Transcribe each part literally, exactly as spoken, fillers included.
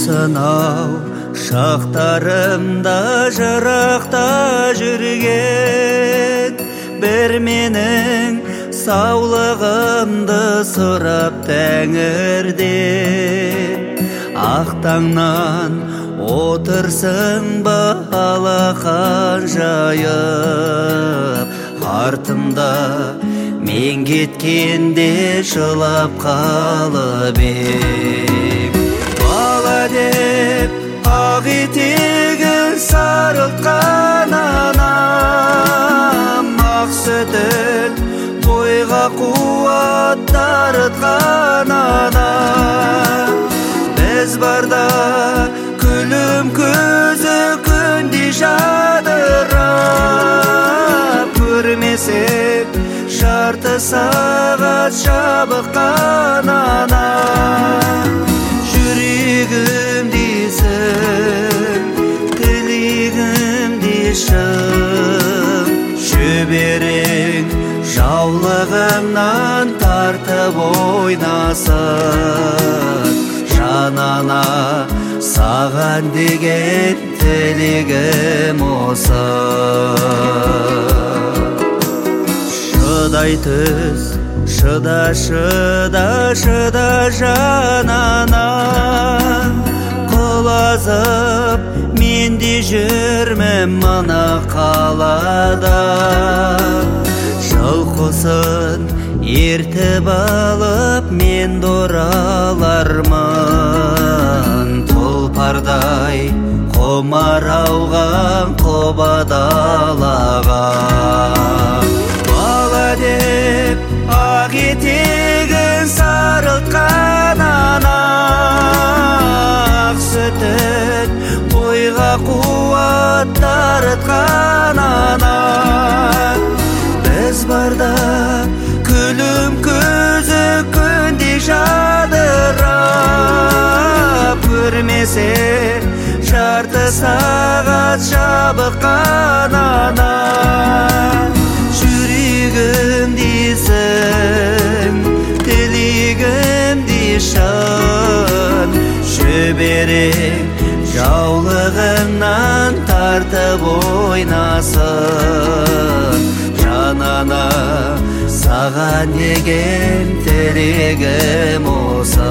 сынау шақтарымда жырақта жүрген, бір менің саулығымды сұрап Тәңірден. Ақ таңнан отырсың ба алақан жайып, артымда мен кеткенде жылап қалып ең. Бала деп ақ етегін сарылтқан анам, ақ сүтін тойға қуат дарытқан анам. Біз барда күлім көзі күндей жадырап, көрмесек жарты сағат жабыққан анам. Жүрегім дейсің, тілегім дейшім, жіберең жаулығымнан тартып ойнасын. Жанана саған деген тілегім осы. Шыдай түс, шыда, шыда, шыда жанана, құлазып менде жүрмін мына қалада. Жылқысын ертіп алып мен оралармын, тұлпардай құмар ауған құба далаға. Бала деп ақ етегін сарылтқан анам, ақ сүтін тойға қуат дарытқан анам. Біз барда күлім көзі күндей жадырап, көрмесе жарты сағат жабыққан анам. Жүрегім дейсің, тілегім дейшін, жіберең жаулығымнан тартып ойнасын. Жанана саған деген тілегім осы.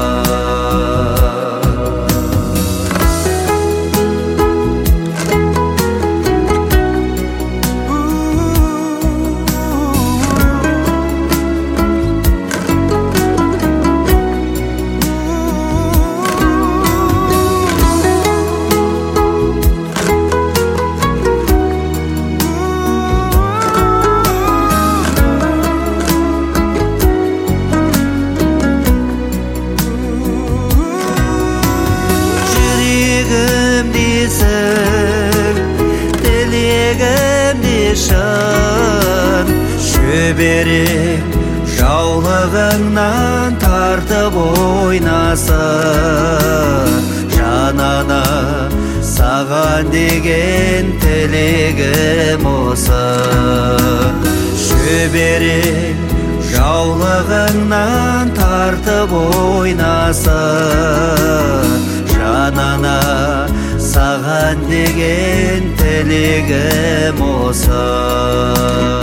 Тілегім дейшін, жіберең жаулығыңнан тартып ойнасын. Жанана саған деген тілегім осы. Жіберең жаулығыңнан тартып ойнасын. Жанана саған деген тілегім осы.